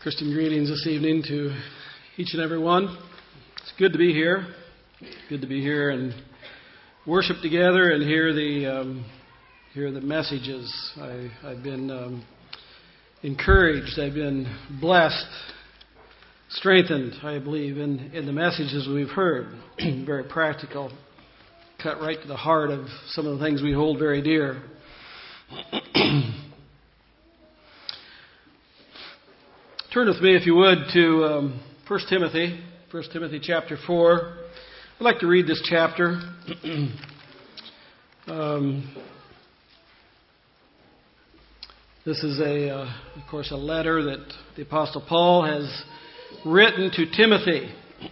Christian greetings this evening to each and every one. It's good to be here. Good to be here and worship together and hear the messages. I've been encouraged. I've been blessed, strengthened, I believe, in the messages we've heard. Very practical. Cut right to the heart of some of the things we hold very dear. Turn with me, if you would, to 1 Timothy chapter 4. I'd like to read this chapter. This is, of course, a letter that the Apostle Paul has written to Timothy.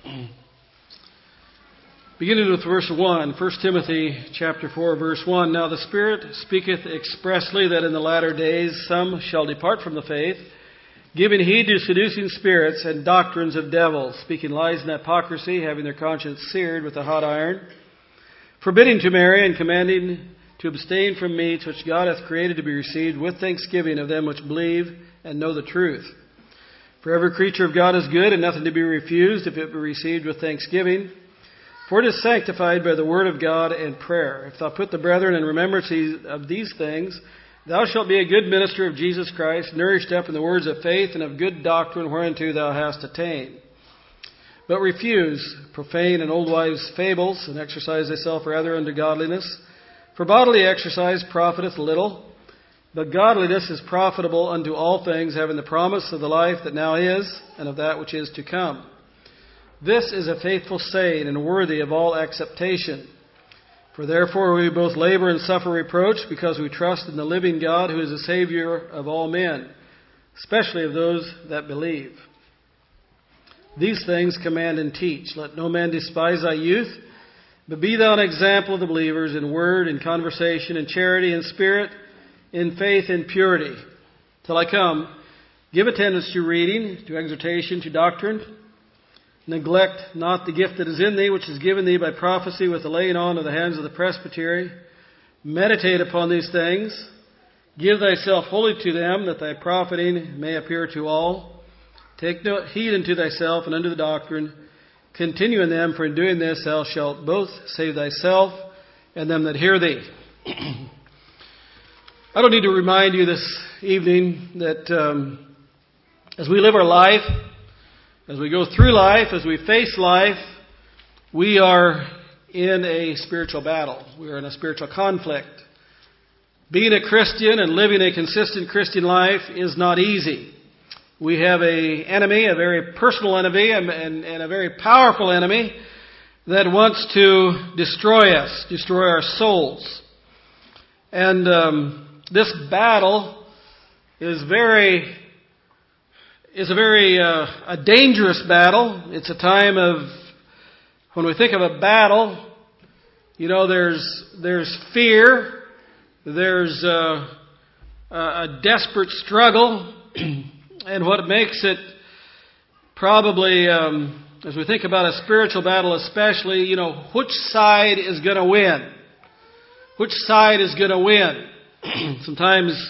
Beginning with verse 1, 1 Timothy chapter 4, verse 1. Now the Spirit speaketh expressly that in the latter days some shall depart from the faith, giving heed to seducing spirits and doctrines of devils, speaking lies and hypocrisy, having their conscience seared with a hot iron, forbidding to marry and commanding to abstain from meats which God hath created to be received with thanksgiving of them which believe and know the truth. For every creature of God is good, and nothing to be refused if it be received with thanksgiving. For it is sanctified by the word of God and prayer. If thou put the brethren in remembrance of these things, thou shalt be a good minister of Jesus Christ, nourished up in the words of faith and of good doctrine whereunto thou hast attained. But refuse profane and old wives' fables, and exercise thyself rather unto godliness. For bodily exercise profiteth little, but godliness is profitable unto all things, having the promise of the life that now is, and of that which is to come. This is a faithful saying, and worthy of all acceptation. For therefore we both labor and suffer reproach, because we trust in the living God, who is the Savior of all men, especially of those that believe. These things command and teach. Let no man despise thy youth, but be thou an example of the believers in word, in conversation, in charity, in spirit, in faith, in purity. Till I come, give attendance to reading, to exhortation, to doctrine. Neglect not the gift that is in thee, which is given thee by prophecy with the laying on of the hands of the presbytery. Meditate upon these things. Give thyself wholly to them, that thy profiting may appear to all. Take no heed unto thyself and unto the doctrine. Continue in them, for in doing this thou shalt both save thyself and them that hear thee. I don't need to remind you this evening that as we live our life, as we go through life, as we face life, we are in a spiritual battle. We are in a spiritual conflict. Being a Christian and living a consistent Christian life is not easy. We have an enemy, a very personal enemy, and a very powerful enemy that wants to destroy us, destroy our souls. And this battle is a very dangerous battle. It's a time of, when we think of a battle, you know, there's fear, there's a desperate struggle, and what makes it probably, as we think about a spiritual battle especially, you know, which side is going to win? Which side is going to win? Sometimes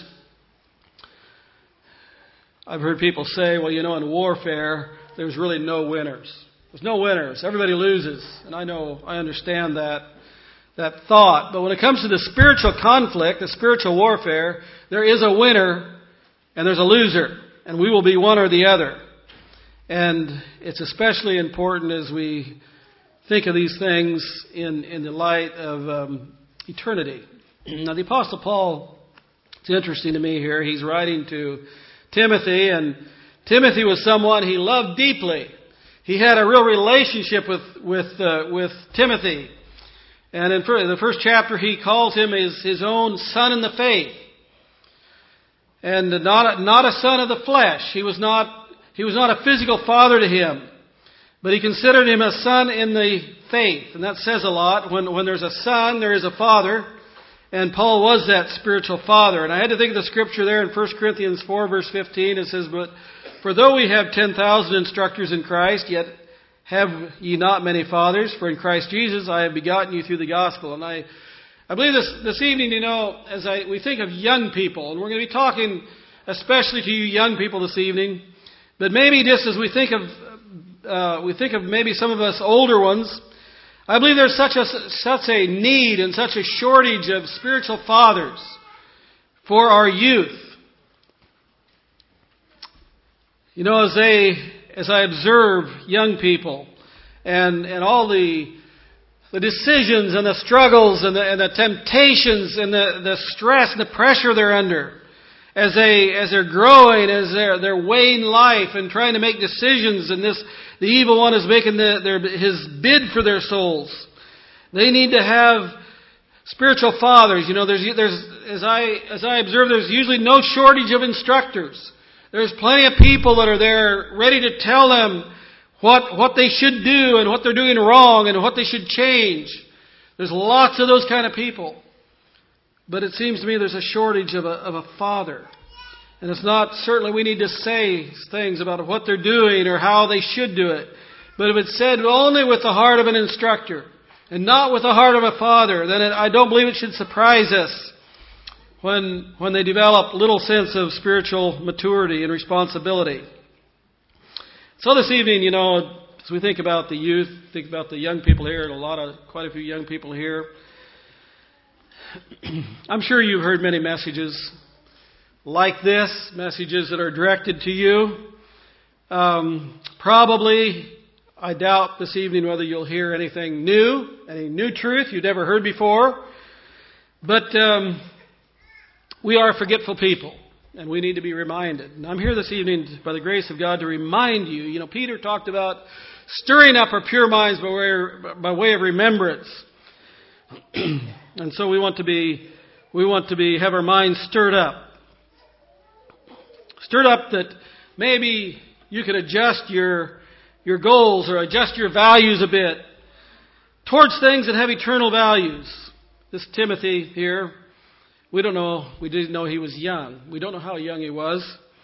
I've heard people say, well, you know, in warfare, there's really no winners. There's no winners. Everybody loses. And I understand that thought. But when it comes to the spiritual conflict, the spiritual warfare, there is a winner and there's a loser. And we will be one or the other. And it's especially important as we think of these things in the light of eternity. Now, the Apostle Paul, it's interesting to me here, he's writing to Timothy, and Timothy was someone he loved deeply. He had a real relationship with Timothy. And in the first chapter, he calls him his own son in the faith. And not a son of the flesh. He was not a physical father to him. But he considered him a son in the faith. And that says a lot. When there's a son, there is a father. And Paul was that spiritual father. And I had to think of the scripture there in 1 Corinthians 4, verse 15. It says, but for though we have 10,000 instructors in Christ, yet have ye not many fathers. For in Christ Jesus I have begotten you through the gospel. And I believe this evening, you know, we think of young people, and we're going to be talking especially to you young people this evening, But maybe just as we think of maybe some of us older ones, I believe there's such a need and such a shortage of spiritual fathers for our youth. You know, as I observe young people and all the decisions and the struggles and the temptations and the stress and the pressure they're under, as they're growing, as they're weighing life and trying to make decisions, and the evil one is making his bid for their souls. They need to have spiritual fathers. You know, there's as I observe, there's usually no shortage of instructors. There's plenty of people that are there ready to tell them what they should do and what they're doing wrong and what they should change. There's lots of those kind of people. But it seems to me there's a shortage of a father. And it's not certainly we need to say things about what they're doing or how they should do it. But if it's said only with the heart of an instructor and not with the heart of a father, then I don't believe it should surprise us when they develop little sense of spiritual maturity and responsibility. So this evening, you know, as we think about the youth, think about the young people here, and quite a few young people here, I'm sure you've heard many messages like this, messages that are directed to you. Probably, I doubt this evening whether you'll hear anything new, any new truth you've never heard before. But we are forgetful people, and we need to be reminded. And I'm here this evening, by the grace of God, to remind you. You know, Peter talked about stirring up our pure minds by way of remembrance. And so we want to have our minds stirred up. Stirred up that maybe you could adjust your goals or adjust your values a bit towards things that have eternal values. This Timothy here, we didn't know he was young. We don't know how young he was.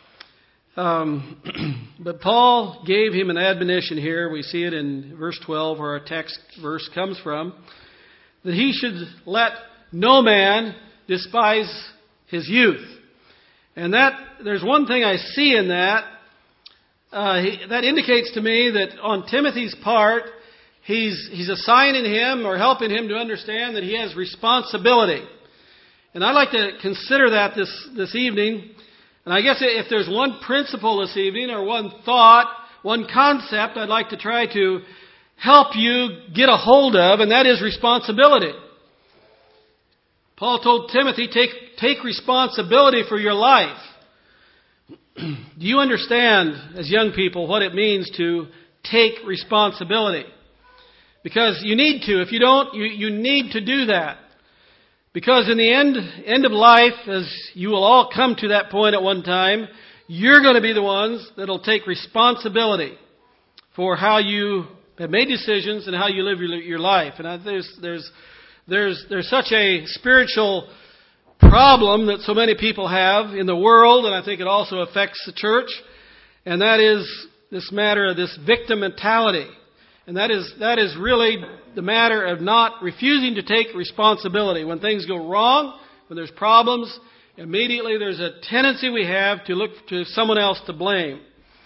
But Paul gave him an admonition here. We see it in verse 12 where our text verse comes from. That he should let no man despise his youth. And there's one thing I see in that. That indicates to me that on Timothy's part, he's assigning him or helping him to understand that he has responsibility. And I'd like to consider that this evening. And I guess if there's one principle this evening or one thought, one concept I'd like to try to help you get a hold of, and that is responsibility. Paul told Timothy, take responsibility for your life. Do you understand, as young people, what it means to take responsibility? Because you need to. If you don't, you need to do that. Because in the end of life, as you will all come to that point at one time, you're going to be the ones that will take responsibility for how you have made decisions and how you live your life. And there's such a spiritual problem that so many people have in the world, and I think it also affects the church, and that is this matter of this victim mentality. And that is really the matter of not refusing to take responsibility. When things go wrong, when there's problems, immediately there's a tendency we have to look to someone else to blame.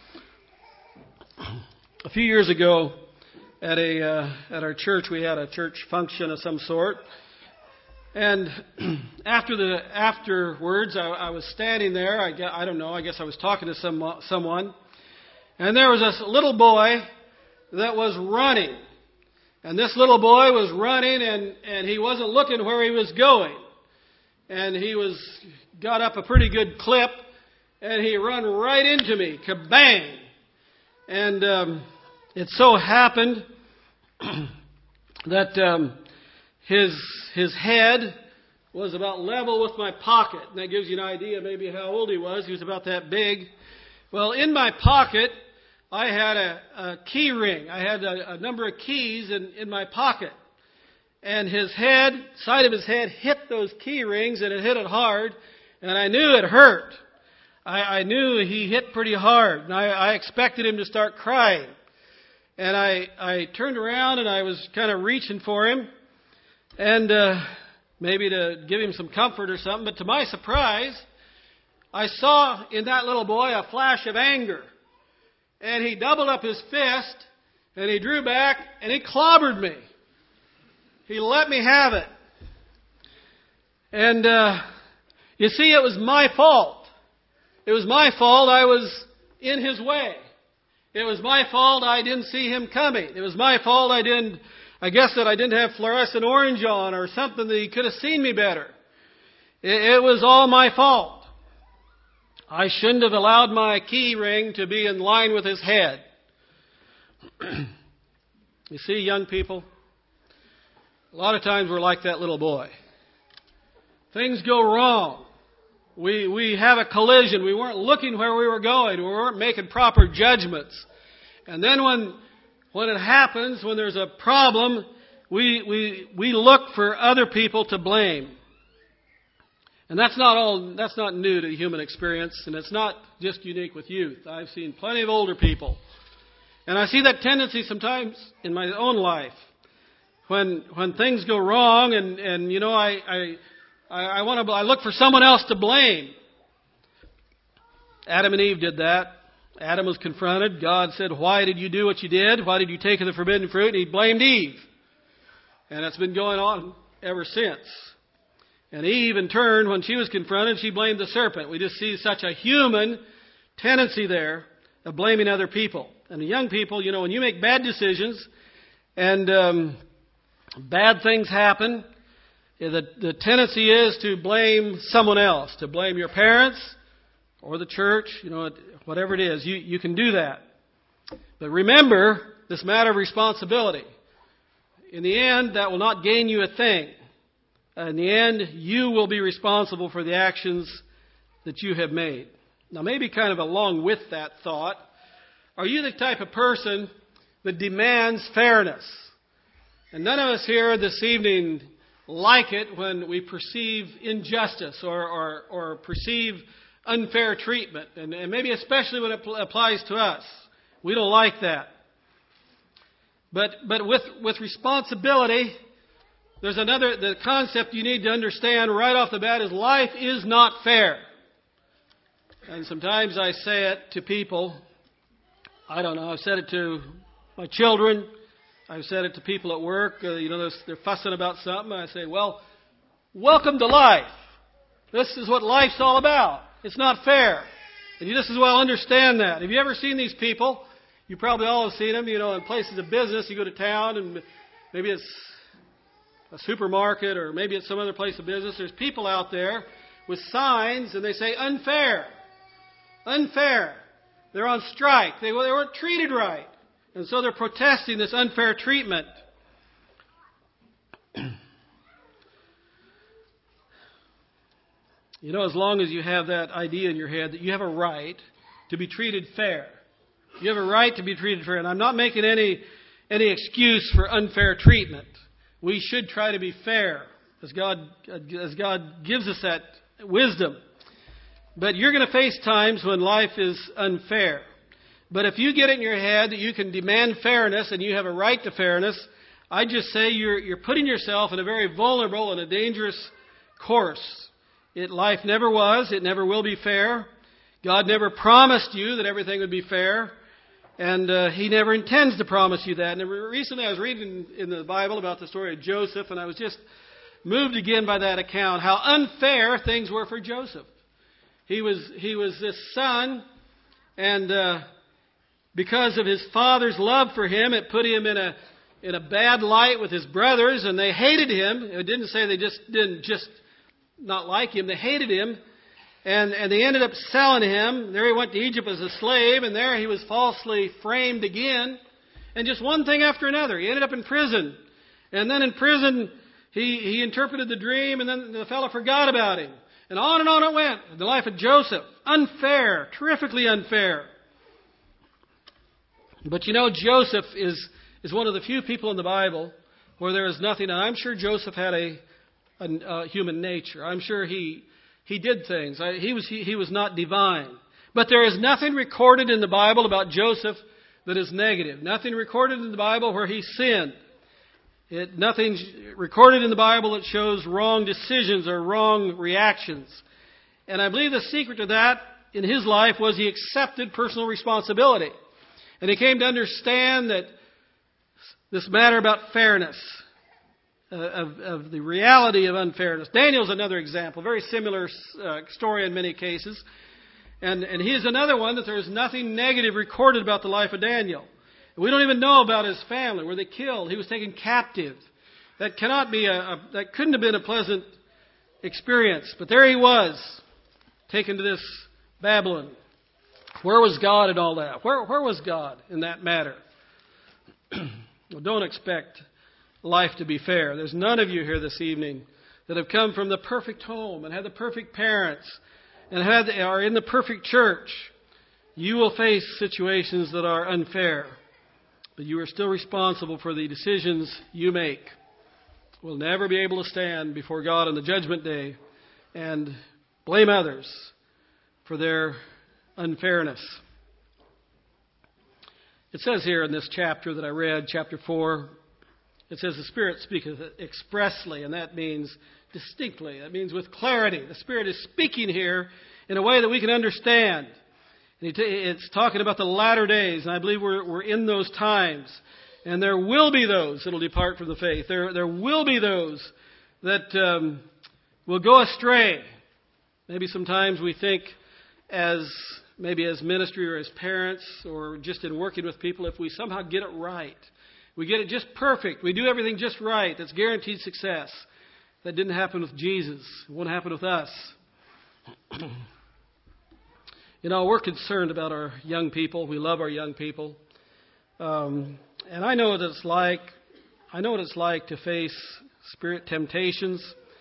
A few years ago, at our church, we had a church function of some sort. And afterwards, I was standing there. I don't know. I guess I was talking to someone. And there was this little boy that was running. And this little boy was running, and he wasn't looking where he was going. And he got up a pretty good clip, and he run right into me. Kabang! And it so happened that his head was about level with my pocket. And that gives you an idea maybe how old he was. He was about that big. Well, in my pocket, I had a key ring. I had a number of keys in my pocket. And side of his head hit those key rings, and it hit it hard. And I knew it hurt. I knew he hit pretty hard. And I expected him to start crying. And I turned around, and I was kind of reaching for him. And maybe to give him some comfort or something. But to my surprise, I saw in that little boy a flash of anger. And he doubled up his fist, and he drew back, and he clobbered me. He let me have it. And you see, it was my fault. It was my fault I was in his way. It was my fault I didn't see him coming. It was my fault I didn't have fluorescent orange on or something that he could have seen me better. It was all my fault. I shouldn't have allowed my key ring to be in line with his head. You see, young people, a lot of times we're like that little boy. Things go wrong. We have a collision. We weren't looking where we were going. We weren't making proper judgments. And then when it happens, when there's a problem, we look for other people to blame. And that's not new to human experience, and it's not just unique with youth. I've seen plenty of older people. And I see that tendency sometimes in my own life. When things go wrong and you know, I look for someone else to blame. Adam and Eve did that. Adam was confronted. God said, "Why did you do what you did? Why did you take of the forbidden fruit?" And he blamed Eve. And it's been going on ever since. And Eve, in turn, when she was confronted, she blamed the serpent. We just see such a human tendency there of blaming other people. And the young people, you know, when you make bad decisions and bad things happen, the tendency is to blame someone else, to blame your parents or the church, you know, whatever it is. You can do that. But remember this matter of responsibility. In the end, that will not gain you a thing. In the end, you will be responsible for the actions that you have made. Now, maybe kind of along with that thought, are you the type of person that demands fairness? And none of us here this evening like it when we perceive injustice or perceive unfair treatment, and maybe especially when it applies to us. We don't like that. But with responsibility, there's the concept you need to understand right off the bat is life is not fair. And sometimes I say it to people. I don't know. I've said it to my children. I've said it to people at work. They're fussing about something. I say, well, welcome to life. This is what life's all about. It's not fair. And you just as well understand that. Have you ever seen these people? You probably all have seen them, you know, in places of business. You go to town and maybe it's a supermarket or maybe it's some other place of business. There's people out there with signs and they say unfair. Unfair. They're on strike. They weren't treated right. And so they're protesting this unfair treatment. You know, as long as you have that idea in your head that you have a right to be treated fair. You have a right to be treated fair. And I'm not making any excuse for unfair treatment. We should try to be fair as God gives us that wisdom. But you're going to face times when life is unfair. But if you get it in your head that you can demand fairness and you have a right to fairness, I just say you're putting yourself in a very vulnerable and a dangerous course. Life never was. It never will be fair. God never promised you that everything would be fair. And He never intends to promise you that. And recently I was reading in the Bible about the story of Joseph, and I was just moved again by that account, how unfair things were for Joseph. He was this son, and because of his father's love for him, it put him in a bad light with his brothers, and they hated him. It didn't say they didn't not like him. They hated him. And they ended up selling him. There he went to Egypt as a slave, and there he was falsely framed again. And just one thing after another. He ended up in prison. And then in prison, he interpreted the dream, and then the fellow forgot about him. And on it went. The life of Joseph. Unfair. Terrifically unfair. But you know, Joseph is one of the few people in the Bible where there is nothing. And I'm sure Joseph had a human nature. I'm sure he did things. He was not divine. But there is nothing recorded in the Bible about Joseph that is negative. Nothing recorded in the Bible where he sinned. Nothing recorded in the Bible that shows wrong decisions or wrong reactions. And I believe the secret to that in his life was he accepted personal responsibility. And he came to understand that this matter about fairness, of the reality of unfairness. Daniel's another example, very similar story in many cases. And he is another one that there is nothing negative recorded about the life of Daniel. We don't even know about his family. Were they killed? He was taken captive. That couldn't have been a pleasant experience. But there he was, taken to this Babylon. Where was God in all that? Where was God in that matter? Well, don't expect life to be fair. There's none of you here this evening that have come from the perfect home and had the perfect parents and are in the perfect church. You will face situations that are unfair, but you are still responsible for the decisions you make. We'll never be able to stand before God on the judgment day and blame others for their unfairness. It says here in this chapter that I read, chapter 4, it says the Spirit speaketh expressly, and that means distinctly. That means with clarity. The Spirit is speaking here in a way that we can understand. It's talking about the latter days, and I believe we're in those times. And there will be those that will depart from the faith. There will be those that will go astray. Maybe sometimes we think as ministry or as parents or just in working with people, if we somehow get it right, we get it just perfect, we do everything just right, that's guaranteed success. That didn't happen with Jesus. It won't happen with us. We're concerned about our young people. We love our young people. And I know what it's like. I know what it's like to face spirit temptations.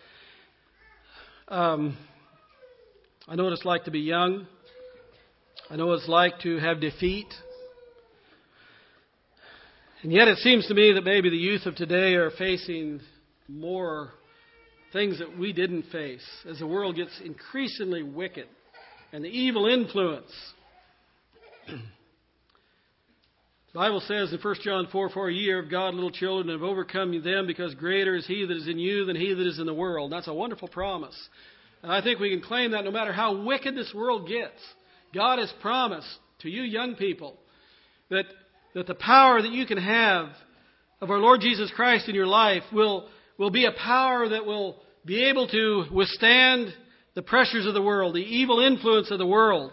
I know what it's like to be young. I know what it's like to have defeat. And yet it seems to me that maybe the youth of today are facing more things that we didn't face as the world gets increasingly wicked and the evil influence. The Bible says in 1 John 4:4, ye are of God, little children, and have overcome them, because greater is He that is in you than he that is in the world. That's a wonderful promise. And I think we can claim that no matter how wicked this world gets, God has promised to you young people that the power that you can have of our Lord Jesus Christ in your life will be a power that will be able to withstand the pressures of the world, the evil influence of the world.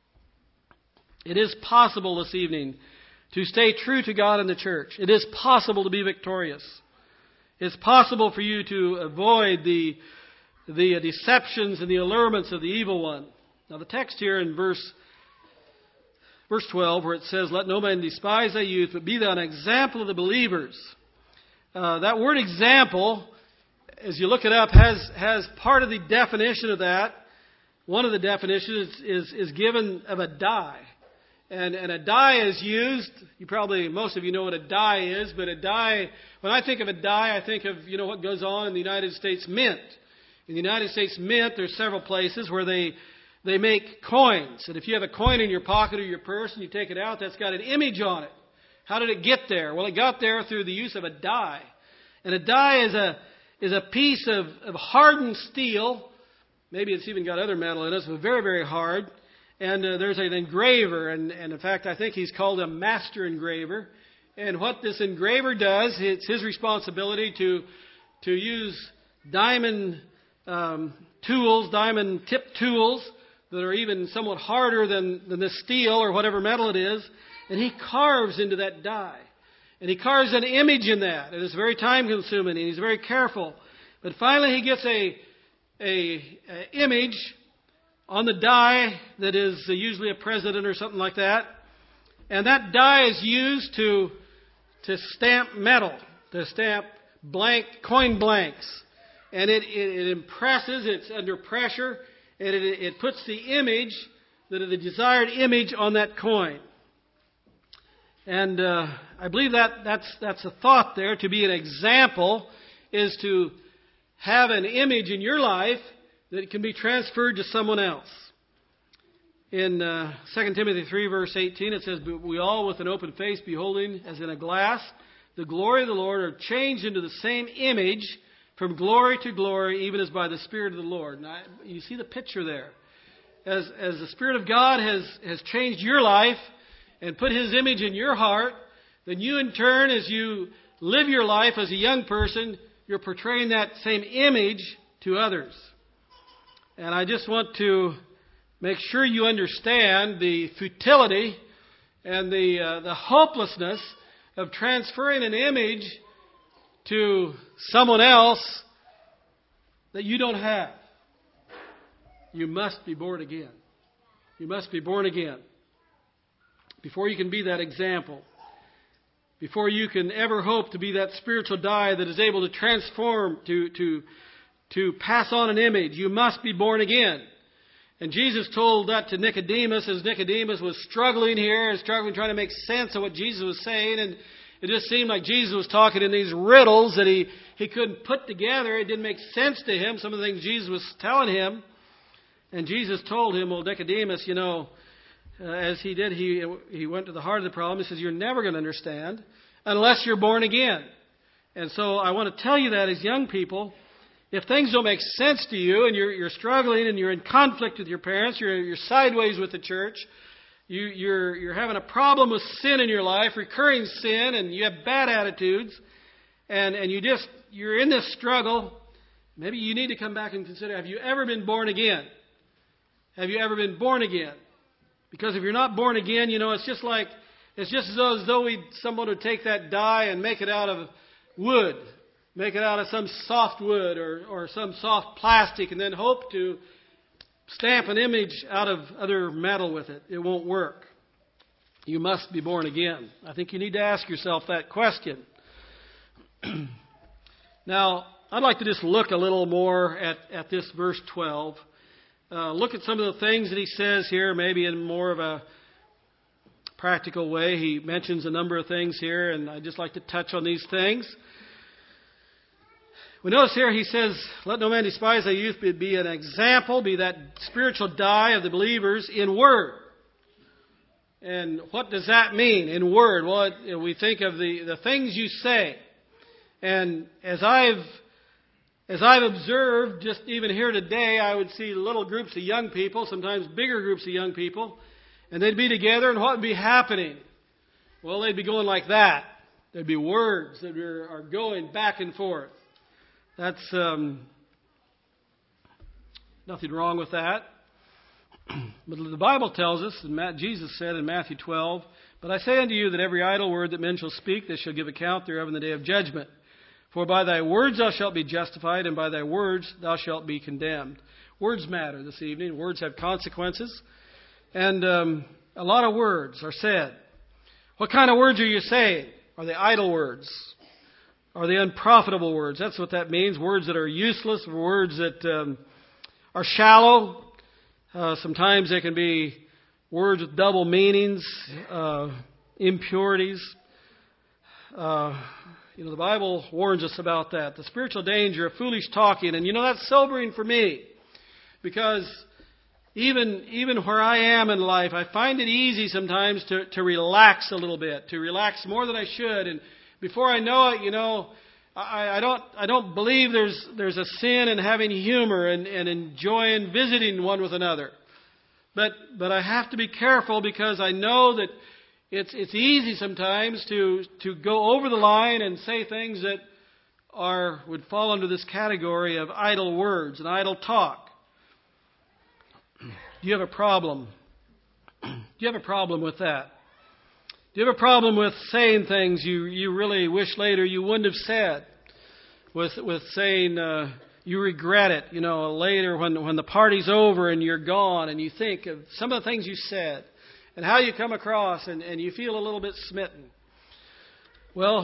It is possible this evening to stay true to God and the church. It is possible to be victorious. It's possible for you to avoid the deceptions and the allurements of the evil one. Now the text here in verse 12, where it says, let no man despise thy youth, but be thou an example of the believers. That word example, as you look it up, has part of the definition of that. One of the definitions is given of a die. And a die is used, most of you know what a die is, but a die, when I think of a die, I think of, what goes on in the United States Mint. In the United States Mint, there's several places where they make coins. And if you have a coin in your pocket or your purse and you take it out, that's got an image on it. How did it get there? Well, it got there through the use of a die. And a die is a piece of hardened steel. Maybe it's even got other metal in it, but very, very hard. And there's an engraver. And in fact, I think he's called a master engraver. And what this engraver does, it's his responsibility to use diamond tools, diamond tip tools, that are even somewhat harder than the steel or whatever metal it is, and he carves into that die. And he carves an image in that. And it's very time consuming, and he's very careful. But finally he gets a image on the die that is usually a president or something like that. And that die is used to stamp metal, to stamp coin blanks. And it impresses, it's under pressure, and it puts the image, the desired image on that coin. And I believe that's a thought there. To be an example is to have an image in your life that can be transferred to someone else. In 2 Timothy 3, verse 18, it says, but we all with an open face beholding as in a glass the glory of the Lord are changed into the same image from glory to glory, even as by the Spirit of the Lord. Now, you see the picture there. As the Spirit of God has changed your life, and put His image in your heart, then you in turn, as you live your life as a young person, you're portraying that same image to others. And I just want to make sure you understand the futility and the hopelessness of transferring an image to someone else that you don't have. You must be born again. You must be born again. Before you can be that example, before you can ever hope to be that spiritual dye that is able to transform, to pass on an image, you must be born again. And Jesus told that to Nicodemus as Nicodemus was struggling here and struggling trying to make sense of what Jesus was saying. And it just seemed like Jesus was talking in these riddles that he couldn't put together. It didn't make sense to him, some of the things Jesus was telling him. And Jesus told him, well, Nicodemus, as he did, he went to the heart of the problem. He says, you're never going to understand unless you're born again. And so I want to tell you that as young people, if things don't make sense to you and you're struggling and you're in conflict with your parents, you're sideways with the church, you're having a problem with sin in your life, recurring sin, and you have bad attitudes, and you're in this struggle, maybe you need to come back and consider, have you ever been born again? Have you ever been born again? Because if you're not born again, it's just as though someone would take that dye and make it out of wood, make it out of some soft wood or some soft plastic, and then hope to stamp an image out of other metal with it. It won't work. You must be born again. I think you need to ask yourself that question. Now, I'd like to just look a little more at this verse 12. Look at some of the things that he says here, maybe in more of a practical way. He mentions a number of things here, and I'd just like to touch on these things. We notice here he says, let no man despise thy youth, but be an example, be that spiritual dye of the believers in word. And what does that mean in word? Well, we think of the things you say. And as I've observed, just even here today, I would see little groups of young people, sometimes bigger groups of young people, and they'd be together, and what would be happening? Well, they'd be going like that. There'd be words that are going back and forth. That's nothing wrong with that. But the Bible tells us, and Jesus said in Matthew 12, but I say unto you that every idle word that men shall speak, they shall give account thereof in the day of judgment. For by thy words thou shalt be justified, and by thy words thou shalt be condemned. Words matter this evening. Words have consequences. And a lot of words are said. What kind of words are you saying? Are they idle words? Are they unprofitable words? That's what that means. Words that are useless, words that are shallow. Sometimes they can be words with double meanings, impurities. The Bible warns us about that. The spiritual danger of foolish talking. And that's sobering for me. Because even where I am in life, I find it easy sometimes to relax a little bit. To relax more than I should. And before I know it, I don't believe there's a sin in having humor and enjoying visiting one with another. But I have to be careful because I know that it's easy sometimes to go over the line and say things that would fall under this category of idle words and idle talk. Do you have a problem? Do you have a problem with that? Do you have a problem with saying things you really wish later you wouldn't have said? With saying you regret it, later when the party's over and you're gone and you think of some of the things you said and how you come across and you feel a little bit smitten. Well,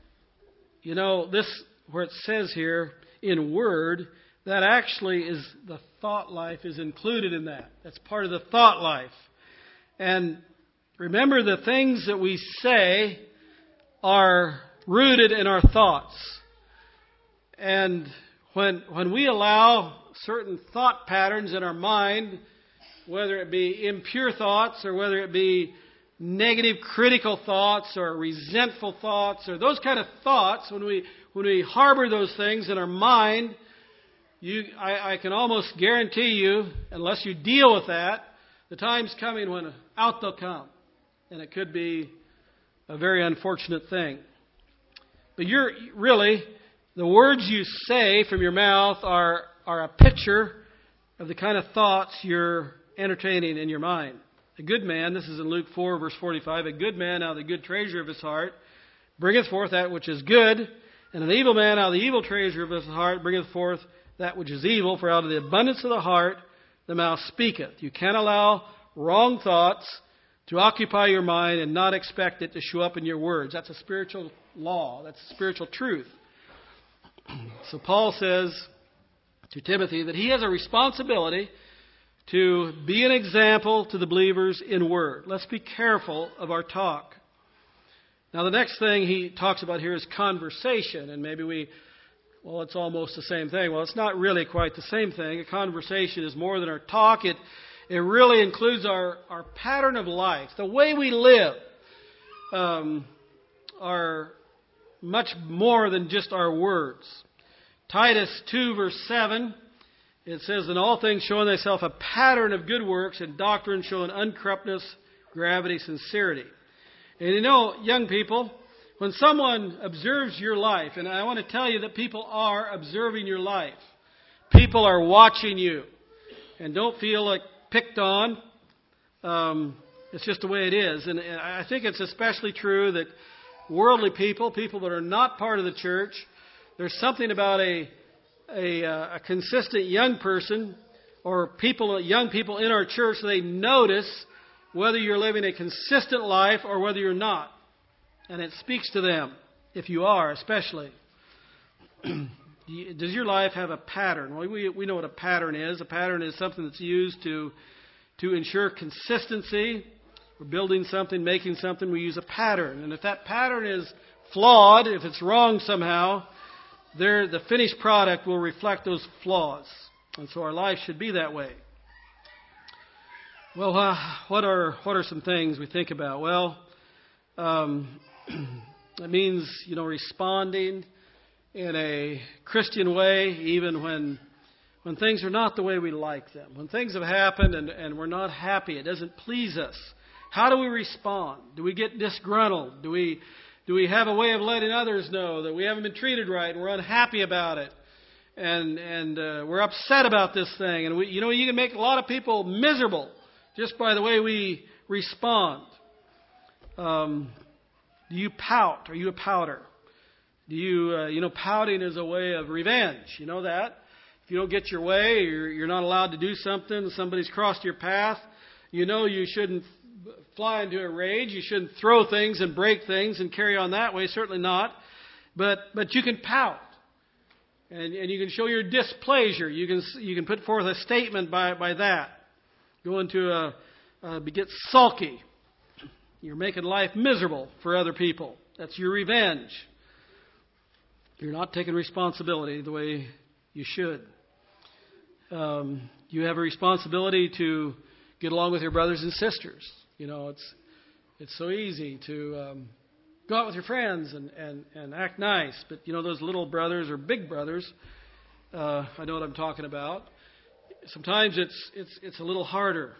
this where it says here in word, that actually is the thought life is included in that. That's part of the thought life. And remember, the things that we say are rooted in our thoughts. And when we allow certain thought patterns in our mind, whether it be impure thoughts or whether it be negative critical thoughts or resentful thoughts or those kind of thoughts, when we harbor those things in our mind, I can almost guarantee you, unless you deal with that, the time's coming when out they'll come. and it could be a very unfortunate thing. But the words you say from your mouth are a picture of the kind of thoughts you're entertaining in your mind. A good man, this is in Luke 4, verse 45, a good man out of the good treasure of his heart bringeth forth that which is good, and an evil man out of the evil treasure of his heart bringeth forth that which is evil, for out of the abundance of the heart the mouth speaketh. You can't allow wrong thoughts to occupy your mind and not expect it to show up in your words. That's a spiritual law. That's a spiritual truth. So Paul says to Timothy that he has a responsibility to be an example to the believers in word. Let's be careful of our talk. Now, the next thing he talks about here is conversation. And maybe it's almost the same thing. Well, it's not really quite the same thing. A conversation is more than our talk. It really includes our pattern of life. The way we live are much more than just our words. Titus 2, verse 7, it says, in all things showing thyself a pattern of good works and doctrine showing uncorruptness, gravity, sincerity. And young people, when someone observes your life, and I want to tell you that people are observing your life. People are watching you. And don't feel like picked on. It's just the way it is. And I think it's especially true that worldly people that are not part of the church, there's something about a consistent young person or young people in our church, they notice whether you're living a consistent life or whether you're not. And it speaks to them, if you are especially. Does your life have a pattern? Well, we know what a pattern is. A pattern is something that's used to ensure consistency. We're building something, making something, we use a pattern. And if that pattern is flawed, if it's wrong somehow, the finished product will reflect those flaws. And so our life should be that way. Well, what are some things we think about? Well, it means, responding in a Christian way, even when things are not the way we like them. When things have happened and we're not happy, it doesn't please us. How do we respond? Do we get disgruntled? Do we have a way of letting others know that we haven't been treated right and we're unhappy about it? And we're upset about this thing. And you can make a lot of people miserable just by the way we respond. Do you pout? Are you a pouter? Do you, pouting is a way of revenge. You know that? If you don't get your way, you're not allowed to do something, somebody's crossed your path, you shouldn't fly into a rage. You shouldn't throw things and break things and carry on that way. Certainly not. But you can pout. And you can show your displeasure. You can put forth a statement by that. Go into get sulky. You're making life miserable for other people. That's your revenge. You're not taking responsibility the way you should. You have a responsibility to get along with your brothers and sisters. It's so easy to go out with your friends and act nice. But, those little brothers or big brothers, I know what I'm talking about. Sometimes it's a little harder.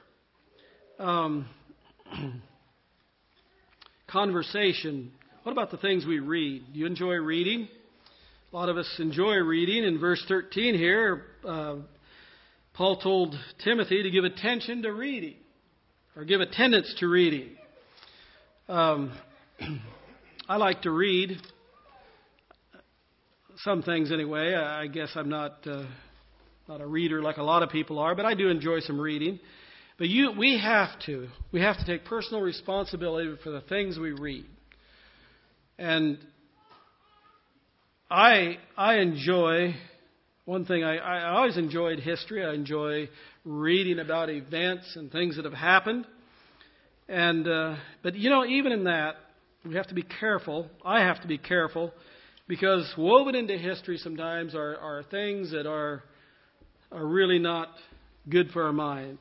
Conversation. What about the things we read? Do you enjoy reading? A lot of us enjoy reading. In verse 13 here, Paul told Timothy to give attention to reading, or give attendance to reading. I like to read. Some things anyway. I guess I'm not a reader like a lot of people are, but I do enjoy some reading. But we have to take personal responsibility for the things we read. And I enjoy, one thing, I always enjoyed history. I enjoy reading about events and things that have happened. And but even in that, we have to be careful. I have to be careful, because woven into history sometimes are things that are really not good for our mind.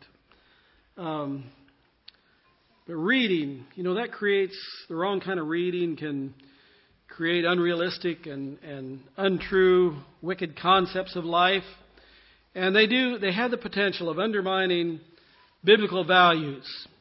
But reading, that creates, the wrong kind of reading can create unrealistic and untrue, wicked concepts of life. And they have the potential of undermining biblical values.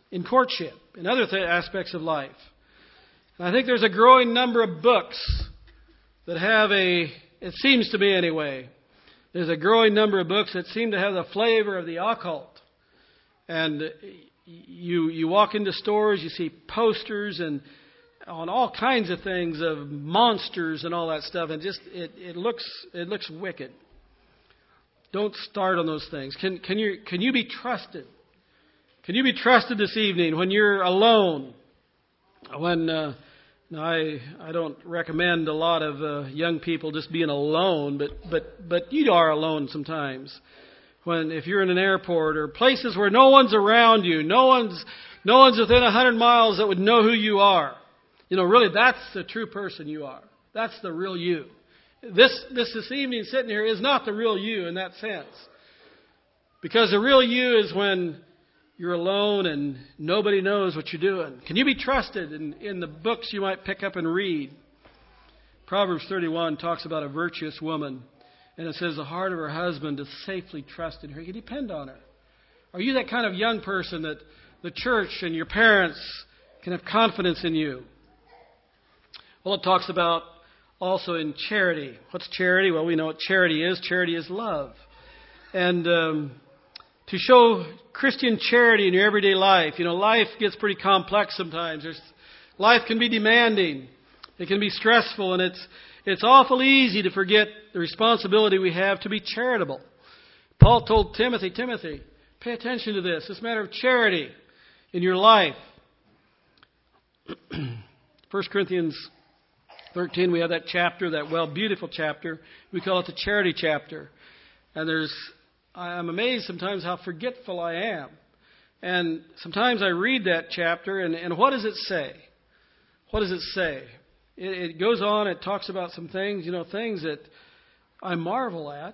in courtship, in other aspects of life. And I think there's a growing number of books that have it seems to me anyway, there's a growing number of books that seem to have the flavor of the occult. And you walk into stores, you see posters and on all kinds of things of monsters and all that stuff, and just it looks wicked. Don't start on those things. Can you be trusted? Can you be trusted this evening when you're alone? When I don't recommend a lot of young people just being alone, but you are alone sometimes. If you're in an airport or places where no one's around you, no one's within 100 miles that would know who you are. Really, that's the true person you are. That's the real you. This evening sitting here is not the real you in that sense. Because the real you is when you're alone and nobody knows what you're doing. Can you be trusted in the books you might pick up and read? Proverbs 31 talks about a virtuous woman. And it says the heart of her husband is safely trusted. He can depend on her. Are you that kind of young person that the church and your parents can have confidence in you? Well, it talks about also in charity. What's charity? Well, we know what charity is. Charity is love. And to show Christian charity in your everyday life, life gets pretty complex sometimes. Life can be demanding. It can be stressful, and it's awful easy to forget the responsibility we have to be charitable. Paul told Timothy, pay attention to this matter of charity in your life. 1 Corinthians 13, we have that chapter, that beautiful chapter. We call it the charity chapter. And I'm amazed sometimes how forgetful I am. And sometimes I read that chapter, and what does it say? What does it say? It goes on, it talks about some things, things that I marvel at.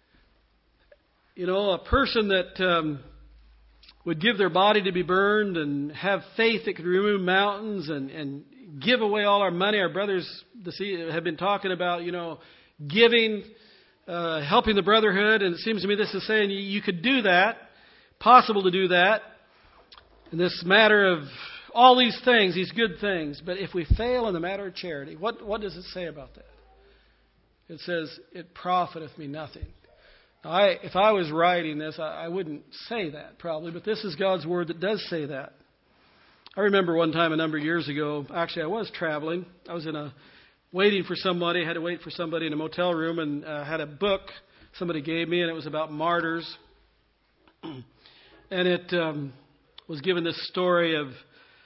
A person that would give their body to be burned and have faith that could remove mountains and give away all our money. Our brothers have been talking about, giving, helping the brotherhood. And it seems to me this is saying you could do that, possible to do that. In this matter of all these things, these good things. But if we fail in the matter of charity, what does it say about that? It says, it profiteth me nothing. Now, if I was writing this, I wouldn't say that probably, but this is God's Word that does say that. I remember one time a number of years ago, actually I was traveling. I was waiting for somebody. I had to wait for somebody in a motel room, and had a book somebody gave me, and it was about martyrs. And it was given this story of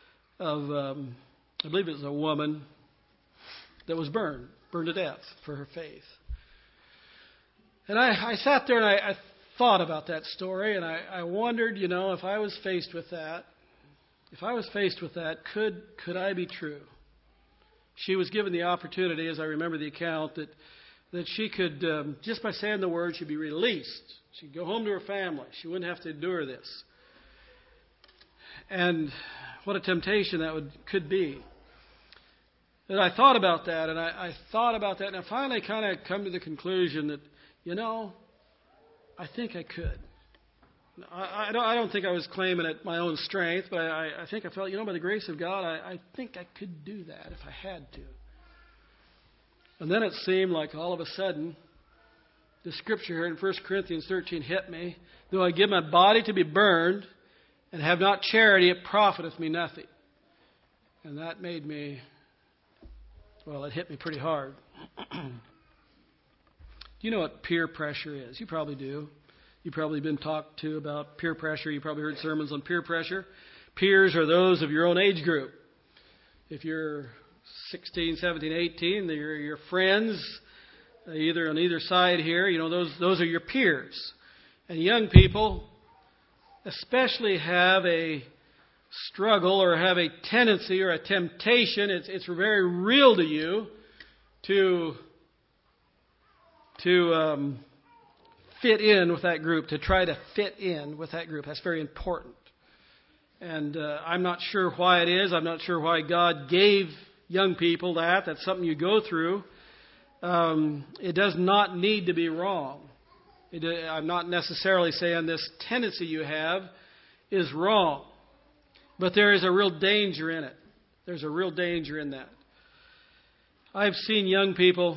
I believe it was a woman that was burned to death for her faith. And I sat there and I thought about that story, and I wondered, if I was faced with that, could I be true? She was given the opportunity, as I remember the account, that she could, just by saying the word, she'd be released. She'd go home to her family. She wouldn't have to endure this. And what a temptation that could be. And I thought about that, and I thought about that, and I finally kind of come to the conclusion that, I think I could. I don't think I was claiming it my own strength, but I think I felt, by the grace of God, I think I could do that if I had to. And then it seemed like all of a sudden, the scripture here in 1 Corinthians 13 hit me. Though I give my body to be burned and have not charity, it profiteth me nothing. And that made me, it hit me pretty hard. Do you know what peer pressure is? You probably do. You've probably been talked to about peer pressure. You probably heard sermons on peer pressure. Peers are those of your own age group. If you're 16, 17, 18, they're your friends, either on either side here. Those are your peers. And young people especially have a struggle or have a tendency or a temptation. It's very real to you to fit in with that group, to try to fit in with that group. That's very important. And I'm not sure why it is. I'm not sure why God gave young people that. That's something you go through. It does not need to be wrong. I'm not necessarily saying this tendency you have is wrong. But there is a real danger in it. There's a real danger in that. I've seen young people,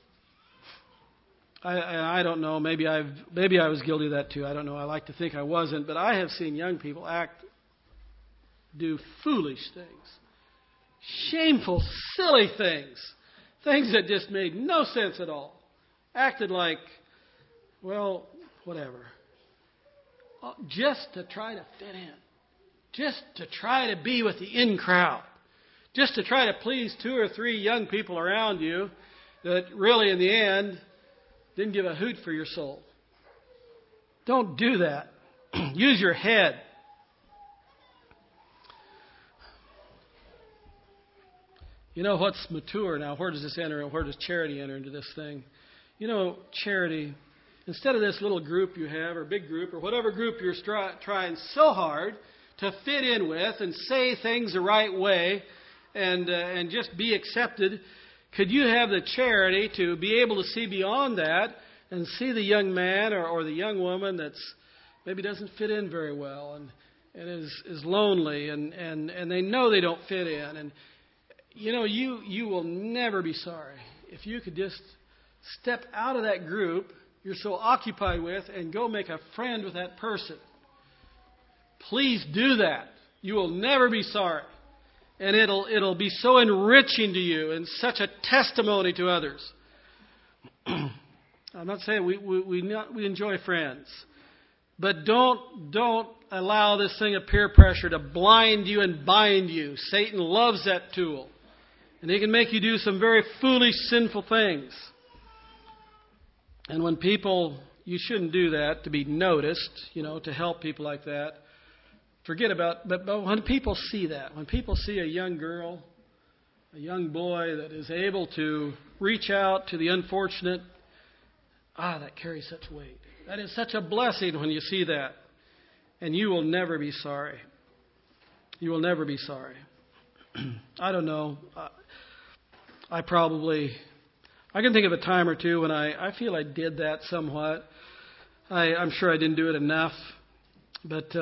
I don't know, maybe I was guilty of that too. I don't know. I like to think I wasn't. But I have seen young people do foolish things. Shameful, silly things. Things that just made no sense at all. Acted like, well, whatever. Just to try to fit in. Just to try to be with the in crowd. Just to try to please 2 or 3 young people around you that really in the end didn't give a hoot for your soul. Don't do that. Use your head. You know what's mature now? Where does this enter and where does charity enter into this thing? You know, charity, instead of this little group you have or big group or whatever group you're trying so hard to fit in with and say things the right way and just be accepted, could you have the charity to be able to see beyond that and see the young man or the young woman that's maybe doesn't fit in very well and is lonely and they know they don't fit in. And you know, you will never be sorry if you could just step out of that group you're so occupied with and go make a friend with that person. Please do that. You will never be sorry. And it'll be so enriching to you and such a testimony to others. I'm not saying we enjoy friends. But don't allow this thing of peer pressure to blind you and bind you. Satan loves that tool. And he can make you do some very foolish, sinful things. And when you shouldn't do that to be noticed, to help people like that. Forget about, but when people see that, when people see a young girl, a young boy that is able to reach out to the unfortunate, that carries such weight. That is such a blessing when you see that. And you will never be sorry. You will never be sorry. I don't know. I can think of a time or two when I feel I did that somewhat. I'm sure I didn't do it enough. But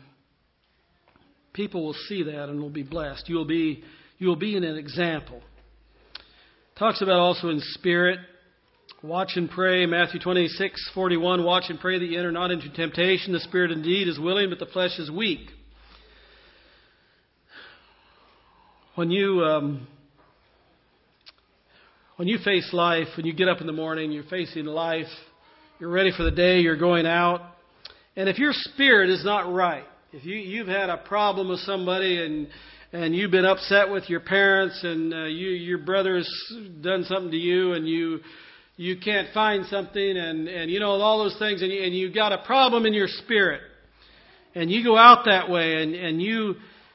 people will see that and will be blessed. You will be an example. Talks about also in spirit. Watch and pray. Matthew 26:41. Watch and pray that you enter not into temptation. The spirit indeed is willing, but the flesh is weak. When you face life, when you get up in the morning, you're facing life, you're ready for the day, you're going out, and if your spirit is not right, if you've had a problem with somebody and you've been upset with your parents and your brother's done something to you and you can't find something and all those things and you've got a problem in your spirit and you go out that way and you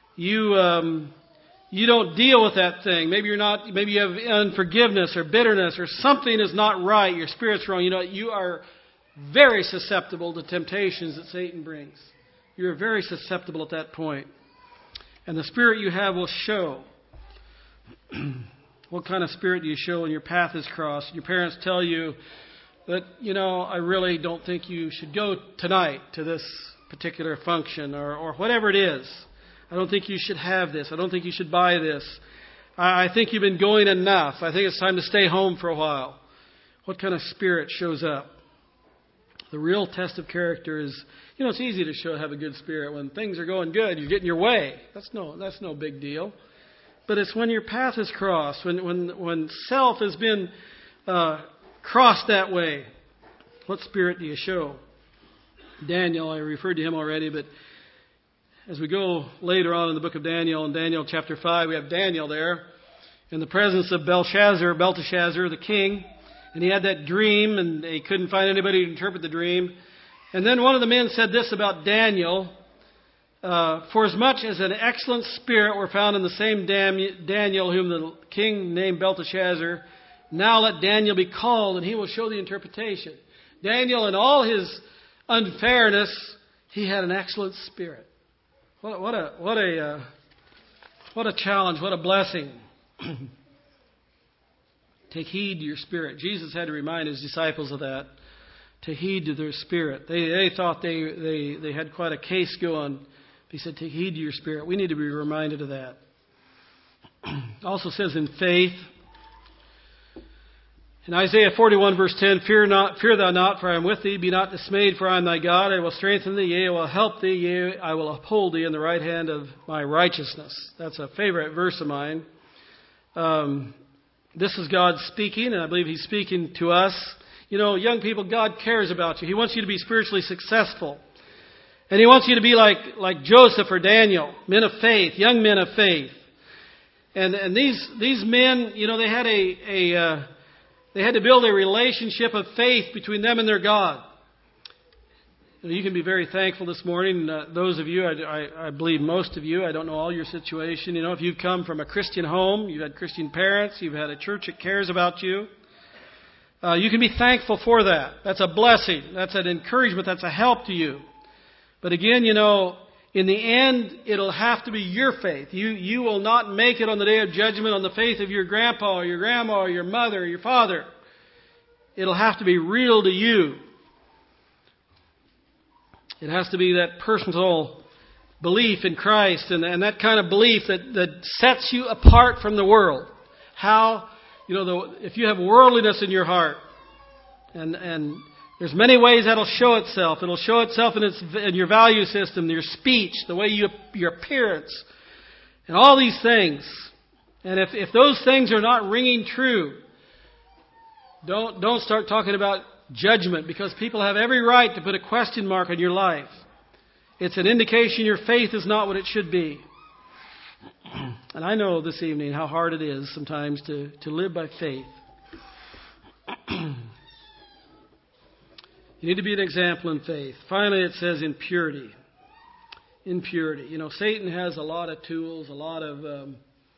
don't deal with that thing. Maybe you have unforgiveness or bitterness or something is not right. Your spirit's wrong. You are very susceptible to temptations that Satan brings. You're very susceptible at that point. And the spirit you have will show. What kind of spirit do you show when your path is crossed? Your parents tell you that, I really don't think you should go tonight to this particular function or whatever it is. I don't think you should have this. I don't think you should buy this. I think you've been going enough. I think it's time to stay home for a while. What kind of spirit shows up? The real test of character is, it's easy to have a good spirit when things are going good. You're getting your way. That's no big deal. But it's when your path is crossed, when self has been crossed that way. What spirit do you show? Daniel, I referred to him already, but as we go later on in the book of Daniel, in Daniel chapter 5, we have Daniel there in the presence of Belteshazzar, the king. And he had that dream, and they couldn't find anybody to interpret the dream. And then one of the men said this about Daniel. For as much as an excellent spirit were found in the same Daniel, whom the king named Belteshazzar, now let Daniel be called, and he will show the interpretation. Daniel, in all his unfairness, he had an excellent spirit. What a challenge! What a blessing! Take heed to your spirit. Jesus had to remind his disciples of that. To heed to their spirit. They thought they had quite a case going He said, take heed to your spirit. We need to be reminded of that. It also says in faith, in Isaiah 41 verse 10, fear thou not, for I am with thee. Be not dismayed, for I am thy God. I will strengthen thee, yea, I will help thee, yea, I will uphold thee in the right hand of my righteousness. That's a favorite verse of mine. This is God speaking, and I believe He's speaking to us. You know, young people, God cares about you. He wants you to be spiritually successful. And He wants you to be like Joseph or Daniel, men of faith, young men of faith. And these men, you know, they had they had to build a relationship of faith between them and their God. You can be very thankful this morning. Those of you, I believe most of you, I don't know all your situation. You know, if you've come from a Christian home, you've had Christian parents, you've had a church that cares about you, you can be thankful for that. That's a blessing. That's an encouragement. That's a help to you. But again, you know, in the end, it'll have to be your faith. You will not make it on the day of judgment on the faith of your grandpa or your grandma or your mother or your father. It'll have to be real to you. It has to be that personal belief in Christ and that kind of belief that sets you apart from the world. How, you know, if you have worldliness in your heart, and there's many ways that'll show itself. It'll show itself in your value system, your speech, the way your appearance, and all these things. And if those things are not ringing true, don't start talking about judgment, because people have every right to put a question mark on your life. It's an indication your faith is not what it should be. And I know this evening how hard it is sometimes to live by faith. You need to be an example in faith. Finally, it says in purity. In purity. You know, Satan has a lot of tools, a lot of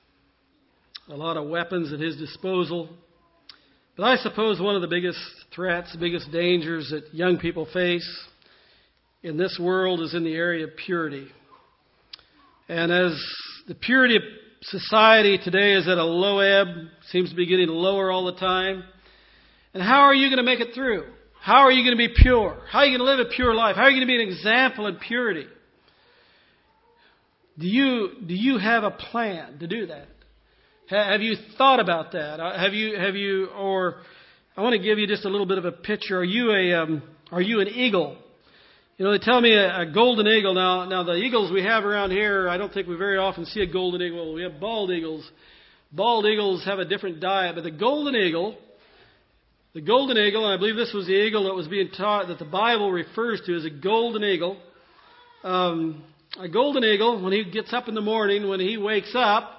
weapons at his disposal. But I suppose one of the biggest threats, the biggest dangers that young people face in this world is in the area of purity. And as the purity of society today is at a low ebb, seems to be getting lower all the time. And how are you going to make it through? How are you going to be pure? How are you going to live a pure life? How are you going to be an example in purity? Do you have a plan to do that? Have you thought about that? Have you? Or I want to give you just a little bit of a picture. Are you an eagle? You know, they tell me a golden eagle. Now the eagles we have around here, I don't think we very often see a golden eagle. We have bald eagles. Bald eagles have a different diet, but the golden eagle, and I believe this was the eagle that was being taught that the Bible refers to as a golden eagle. A golden eagle, when he gets up in the morning, when he wakes up,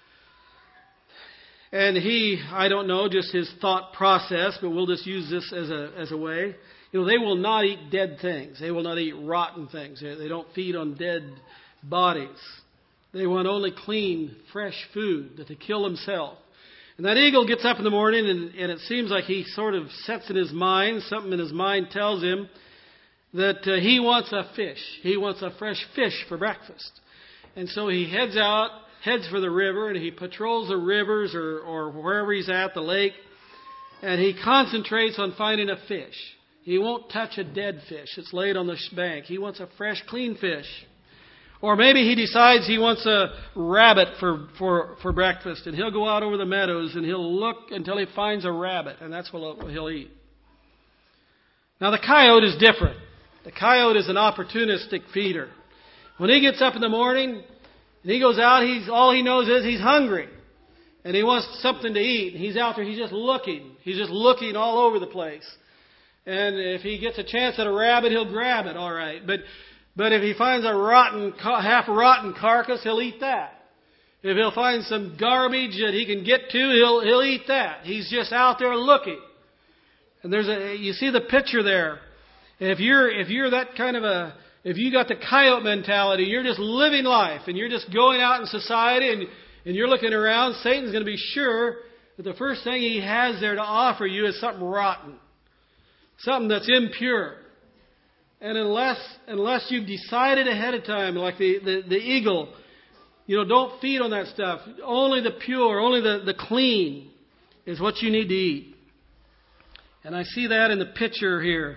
and I don't know, just his thought process, but we'll just use this as a way. You know, they will not eat dead things. They will not eat rotten things. They don't feed on dead bodies. They want only clean, fresh food that they kill themselves. And that eagle gets up in the morning, and it seems like he sort of sets in his mind, something in his mind tells him that he wants a fish. He wants a fresh fish for breakfast. And so he heads for the river, and he patrols the rivers or wherever he's at, the lake, and he concentrates on finding a fish. He won't touch a dead fish that's laid on the bank. He wants a fresh, clean fish. Or maybe he decides he wants a rabbit for breakfast, and he'll go out over the meadows and he'll look until he finds a rabbit, and that's what he'll eat. Now the coyote is different. The coyote is an opportunistic feeder. When he gets up in the morning and he goes out, all he knows is he's hungry. And he wants something to eat. And he's out there, he's just looking. He's just looking all over the place. And if he gets a chance at a rabbit, he'll grab it, all right. But if he finds a half-rotten carcass, he'll eat that. If he'll find some garbage that he can get to, he'll eat that. He's just out there looking. And you see the picture there. If you're that kind of if you got the coyote mentality, you're just living life and you're just going out in society and you're looking around, Satan's going to be sure that the first thing he has there to offer you is something rotten. Something that's impure. And unless you've decided ahead of time, like the eagle, don't feed on that stuff. Only the pure, only the clean is what you need to eat. And I see that in the picture here.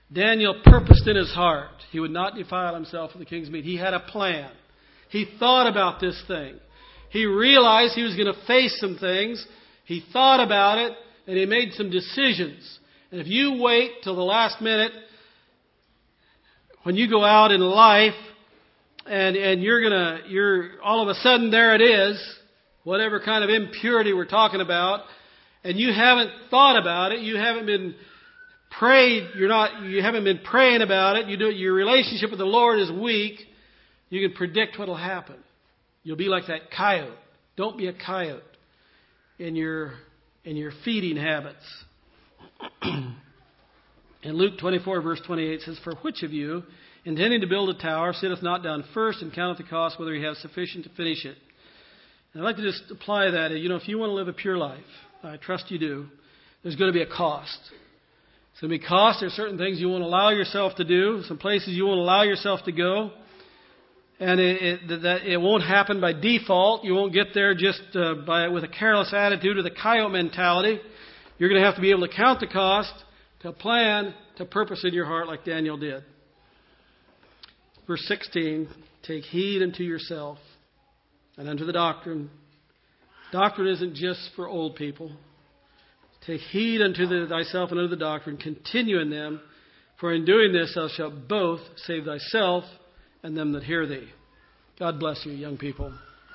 Daniel purposed in his heart he would not defile himself with the king's meat. He had a plan. He thought about this thing. He realized he was going to face some things. He thought about it, and he made some decisions. And if you wait till the last minute, when you go out in life, and you're all of a sudden there it is, whatever kind of impurity we're talking about, and you haven't thought about it, you haven't been you haven't been praying about it, your relationship with the Lord is weak, you can predict what will happen. You'll be like that coyote. Don't be a coyote in your feeding habits. In Luke 24, verse 28 says, "For which of you, intending to build a tower, sitteth not down first and counteth the cost, whether he have sufficient to finish it?" And I'd like to just apply that. If you want to live a pure life, I trust you do, there's going to be a cost. It's going to be cost. There's certain things you won't allow yourself to do, some places you won't allow yourself to go. And it won't happen by default. You won't get there just with a careless attitude or the coyote mentality. You're going to have to be able to count the cost, to plan, to purpose in your heart like Daniel did. Verse 16, "Take heed unto yourself and unto the doctrine." Doctrine isn't just for old people. "Take heed unto thyself and unto the doctrine. Continue in them. For in doing this thou shalt both save thyself and them that hear thee." God bless you, young people.